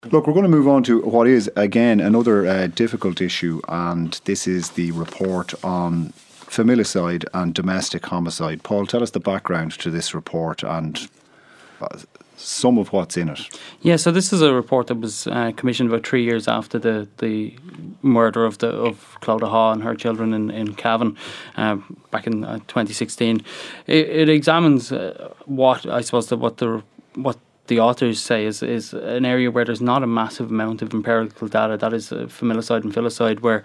Look, we're going to move on to what is, again, another difficult issue, and this is the report on familicide and domestic homicide. Paul, tell us the background to this report and some of what's in it. Yeah, so this is a report that was commissioned about 3 years after the murder of Clodagh Haw and her children in Cavan back in 2016. It examines what the authors say is an area where there's not a massive amount of empirical data, that is familicide and filicide, where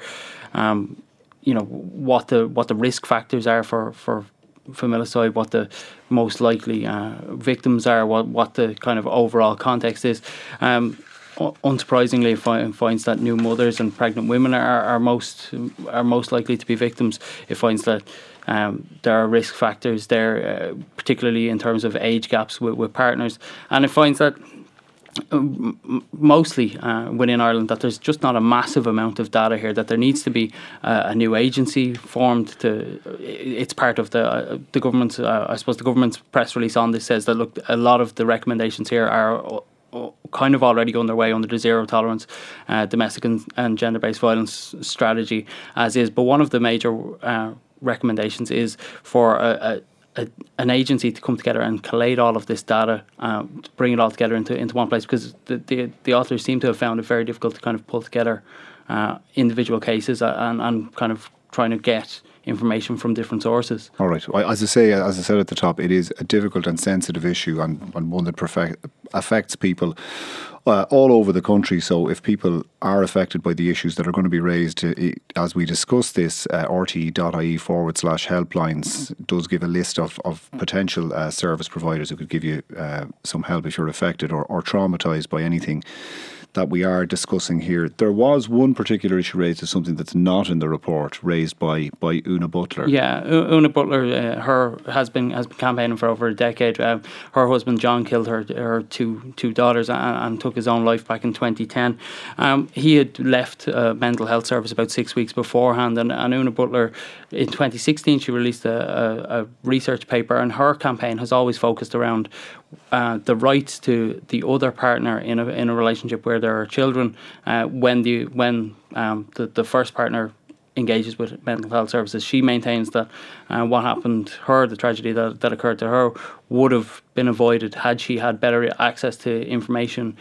what the risk factors are for familicide, what the most likely victims are, what the kind of overall context is. Unsurprisingly, it finds that new mothers and pregnant women are most likely to be victims. It finds that there are risk factors there, particularly in terms of age gaps with partners, and it finds that mostly within Ireland that there's just not a massive amount of data here, that there needs to be a new agency formed it's part of the government's I suppose the government's press release on this says that, look, a lot of the recommendations here are kind of already underway under the zero tolerance domestic and gender-based violence strategy as is, but one of the major recommendations is for an agency to come together and collate all of this data, to bring it all together into one place, because the authors seem to have found it very difficult to kind of pull together individual cases and kind of trying to get information from different sources. All right. Well, as I said at the top, it is a difficult and sensitive issue, and one that affects people all over the country. So if people are affected by the issues that are going to be raised as we discuss this, rte.ie/helplines does give a list of potential service providers who could give you some help if you're affected or traumatised by anything that we are discussing here. There was one particular issue raised as something that's not in the report, raised by Una Butler. Yeah, Una Butler, her has been campaigning for over a decade. Her husband John killed her two daughters and took his own life back in 2010. He had left a mental health service about 6 weeks beforehand, and Una Butler, in 2016, she released a research paper, and her campaign has always focused around the rights to the other partner in a relationship where there are children when the first partner engages with mental health services. She maintains that what happened to her, the tragedy that occurred to her, would have been avoided had she had better access to information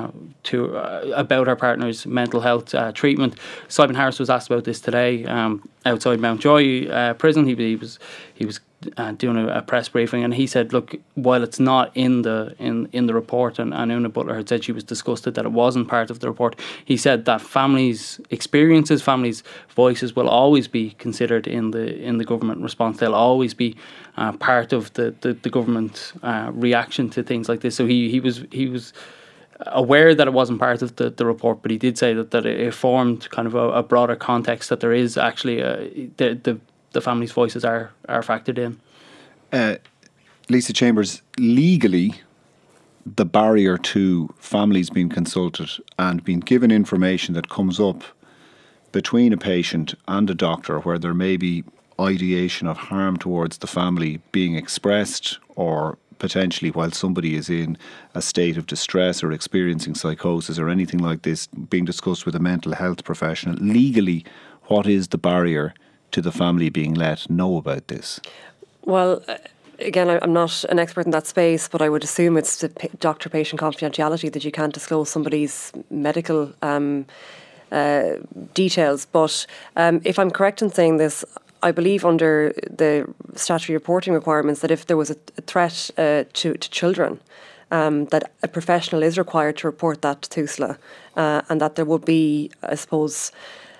about her partner's mental health treatment. Simon Harris was asked about this today outside Mountjoy prison. He was doing a press briefing, and he said, look, while it's not in the report, and Una Butler had said she was disgusted that it wasn't part of the report, he said that families' experiences, families' voices will always be considered in the government response. They'll always be part of the government reaction to things like this. So he was aware that it wasn't part of the report, but he did say that it formed kind of a broader context, that there is actually the families' voices are factored in. Lisa Chambers, legally, the barrier to families being consulted and being given information that comes up between a patient and a doctor, where there may be ideation of harm towards the family being expressed, or potentially while somebody is in a state of distress or experiencing psychosis or anything like this, being discussed with a mental health professional. Legally, what is the barrier to the family being let know about this? Well, again, I'm not an expert in that space, but I would assume it's the doctor-patient confidentiality, that you can't disclose somebody's medical details. But if I'm correct in saying this, I believe under the statutory reporting requirements that if there was a threat to children, that a professional is required to report that to TUSLA, and that there would be, I suppose,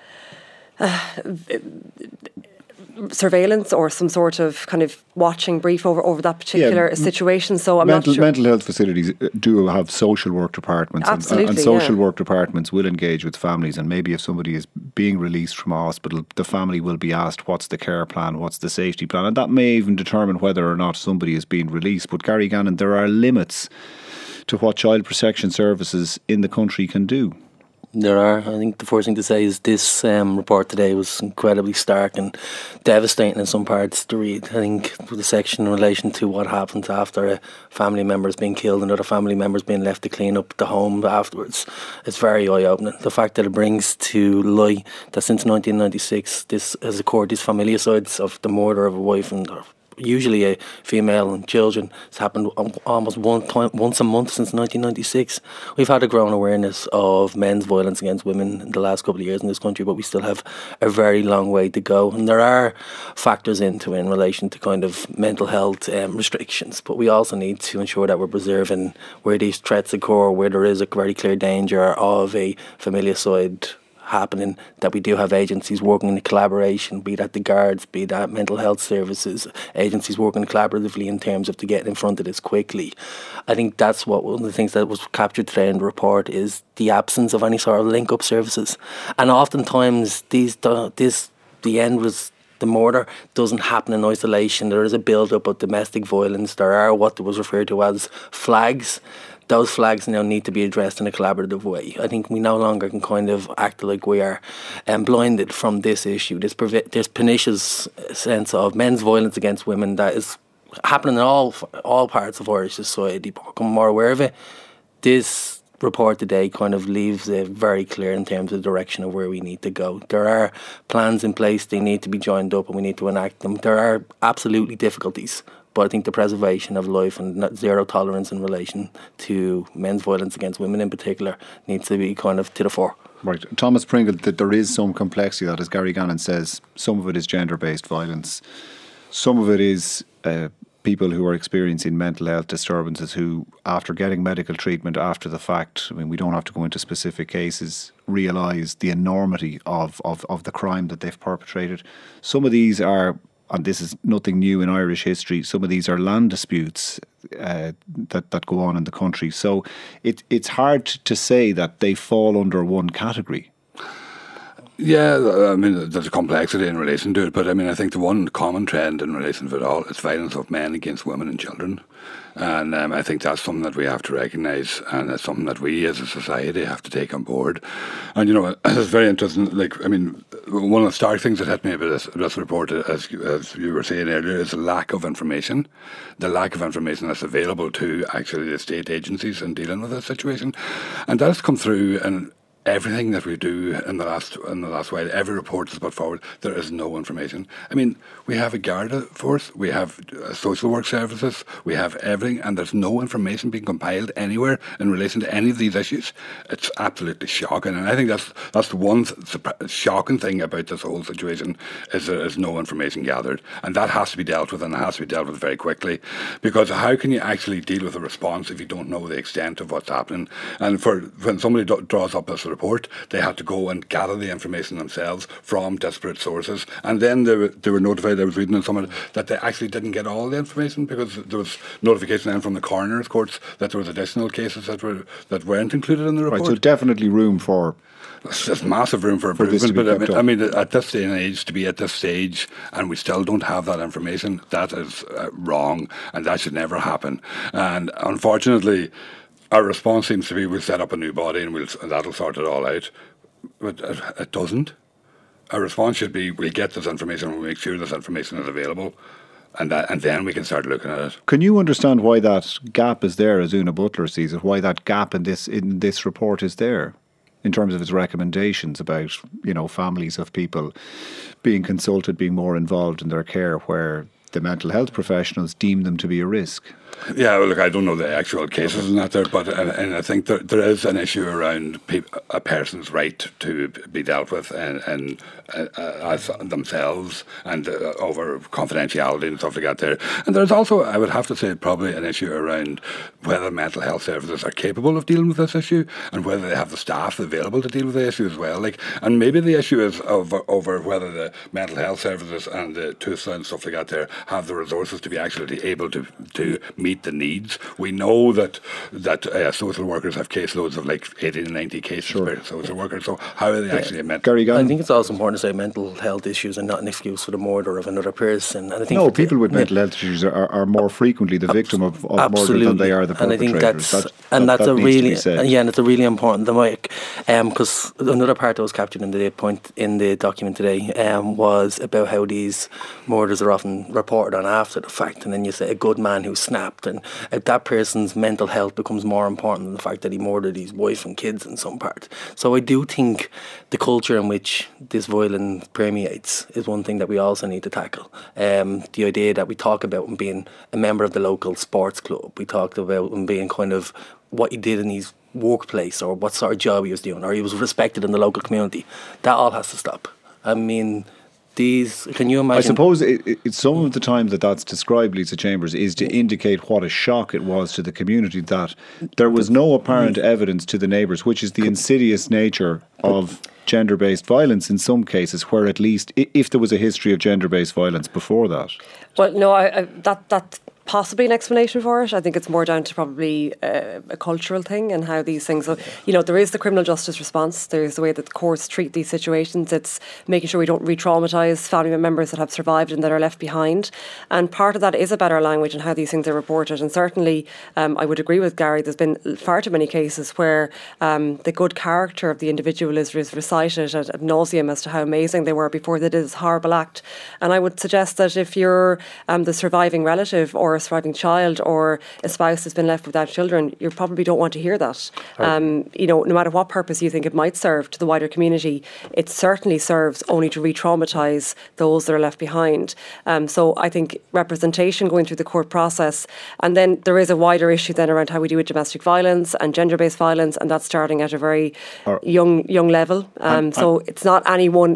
surveillance or some sort of kind of watching brief over that particular situation. So I'm not sure. Mental health facilities do have social work departments. Absolutely, and social work departments will engage with families, and maybe if somebody is being released from a hospital, the family will be asked what's the care plan, what's the safety plan, and that may even determine whether or not somebody is being released. But Gary Gannon, there are limits to what child protection services in the country can do. There are. I think the first thing to say is this report today was incredibly stark and devastating in some parts to read. I think the section in relation to what happens after a family member is being killed and other family members being left to clean up the home afterwards, it's very eye-opening. The fact that it brings to light that since 1996 this has occurred, these familicides of the murder of a wife and usually a female and children. It's happened almost once a month since 1996. We've had a growing awareness of men's violence against women in the last couple of years in this country, but we still have a very long way to go. And there are factors into it in relation to kind of mental health restrictions, but we also need to ensure that we're preserving where these threats occur, where there is a very clear danger of a familicide happening, that we do have agencies working in collaboration, be that the guards, be that mental health services, agencies working collaboratively in terms of to get in front of this quickly. I think that's what one of the things that was captured today in the report is the absence of any sort of link-up services. And oftentimes the end was the murder doesn't happen in isolation. There is a build-up of domestic violence. There are what was referred to as flags. Those flags now need to be addressed in a collaborative way. I think we no longer can kind of act like we are blinded from this issue. This pernicious sense of men's violence against women that is happening in all parts of Irish society. Become more aware of it. This report today kind of leaves it very clear in terms of the direction of where we need to go. There are plans in place, they need to be joined up and we need to enact them. There are absolutely difficulties, but I think the preservation of life and zero tolerance in relation to men's violence against women in particular needs to be kind of to the fore. Right. Thomas Pringle, that there is some complexity that, as Gary Gannon says, some of it is gender-based violence, some of it is people who are experiencing mental health disturbances who, after getting medical treatment after the fact, I mean, we don't have to go into specific cases, realise the enormity of the crime that they've perpetrated. Some of these are, and this is nothing new in Irish history, some of these are land disputes that go on in the country. So it's hard to say that they fall under one category. Yeah, I mean, there's a complexity in relation to it, but I mean, I think the one common trend in relation to it all is violence of men against women and children. And I think that's something that we have to recognise, and it's something that we as a society have to take on board. And, you know, it's very interesting, like, I mean, one of the stark things that hit me about this report, as you were saying earlier, is the lack of information. The lack of information that's available to actually the state agencies in dealing with this situation. And that's come through in everything that we do in the last while. Every report that's put forward, there is no information. I mean, we have a Garda force, we have social work services, we have everything, and there's no information being compiled anywhere in relation to any of these issues. It's absolutely shocking, and I think that's the one shocking thing about this whole situation is there is no information gathered, and that has to be dealt with, and it has to be dealt with very quickly, because how can you actually deal with a response if you don't know the extent of what's happening? And when somebody draws up this report, they had to go and gather the information themselves from disparate sources, and then they were notified, I was reading in some of it, that they actually didn't get all the information because there was notification then from the coroner's courts that there was additional cases that weren't included in the report. Right, so definitely room for... There's massive room for improvement, but I mean, at this day and age, to be at this stage and we still don't have that information, that is wrong, and that should never happen. And unfortunately, our response seems to be we'll set up a new body and that'll sort it all out. But it doesn't. Our response should be we'll get this information and we'll make sure this information is available, and then we can start looking at it. Can you understand why that gap is there, as Una Butler sees it, why that gap in this report is there in terms of its recommendations about, you know, families of people being consulted, being more involved in their care, where the mental health professionals deem them to be a risk? Yeah, well, look, I don't know the actual cases and that there, but and I think there is an issue around a person's right to be dealt with and as themselves and over confidentiality and stuff like that there. And there's also, I would have to say, probably an issue around whether mental health services are capable of dealing with this issue and whether they have the staff available to deal with the issue as well. Like, and maybe the issue is over whether the mental health services and the TUSA and stuff like that there have the resources to be actually able to meet the needs. We know that social workers have caseloads of like 80 to 90 cases per social worker. So how are they actually meant? Gary Gannon? I think it's also important to say mental health issues are not an excuse for the murder of another person. And I think no, people with mental health issues are more frequently the victim of murder than they are the perpetrators. And I think that's a really and it's a really important because another part that was captured in the document today was about how these murders are often reported on after the fact, and then you say a good man who snapped, and that person's mental health becomes more important than the fact that he murdered his wife and kids in some part. So I do think the culture in which this violence permeates is one thing that we also need to tackle. The idea that we talk about him being a member of the local sports club, we talked about him being kind of what he did in his workplace or what sort of job he was doing, or he was respected in the local community. That all has to stop. I mean, can you imagine? I suppose it's some of the time that's described, Lisa Chambers, is to indicate what a shock it was to the community that there was no apparent evidence to the neighbours, which is the insidious nature of gender-based violence in some cases, where at least if there was a history of gender-based violence before that. Well, no, that's possibly an explanation for it. I think it's more down to probably a cultural thing and how these things, there is the criminal justice response. There's the way that the courts treat these situations. It's making sure we don't re-traumatise family members that have survived and that are left behind. And part of that is a better language and how these things are reported. And certainly, I would agree with Gary, there's been far too many cases where the good character of the individual is recited ad nauseum as to how amazing they were before they did this horrible act. And I would suggest that if you're the surviving relative or a surviving child or a spouse has been left without children, you probably don't want to hear that. No matter what purpose you think it might serve to the wider community, it certainly serves only to re-traumatise those that are left behind. So I think representation going through the court process, and then there is a wider issue then around how we deal with domestic violence and gender-based violence, and that's starting at a very young level. So it's not any one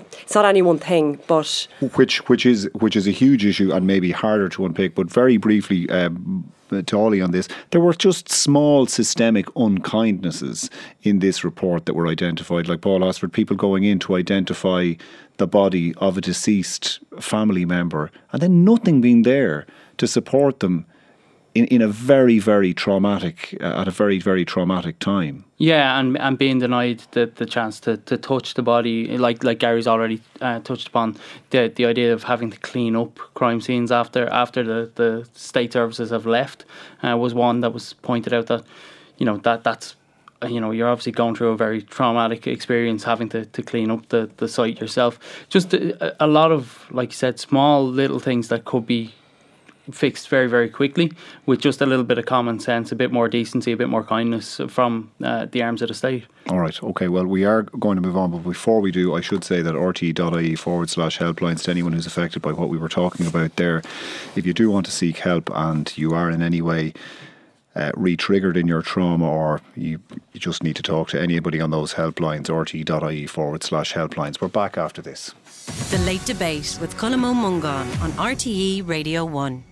thing, but which is a huge issue and maybe harder to unpick. But very briefly, to Ollie on this, there were just small systemic unkindnesses in this report that were identified, like Paul Osford, people going in to identify the body of a deceased family member and then nothing being there to support them in a very, very traumatic, at a very, very traumatic time. Yeah, and being denied the chance to touch the body, like Gary's already touched upon, the idea of having to clean up crime scenes after the state services have left was one that was pointed out that that's you're obviously going through a very traumatic experience having to clean up the site yourself. Just a lot of, like you said, small little things that could be fixed very, very quickly with just a little bit of common sense, a bit more decency, a bit more kindness from the arms of the state. All right, okay, well, we are going to move on, but before we do, I should say that rte.ie/helplines to anyone who's affected by what we were talking about there. If you do want to seek help and you are in any way re-triggered in your trauma, or you just need to talk to anybody on those helplines, rte.ie/helplines. We're back after this. The Late Debate with Colm Ó Mongáin on RTE Radio 1.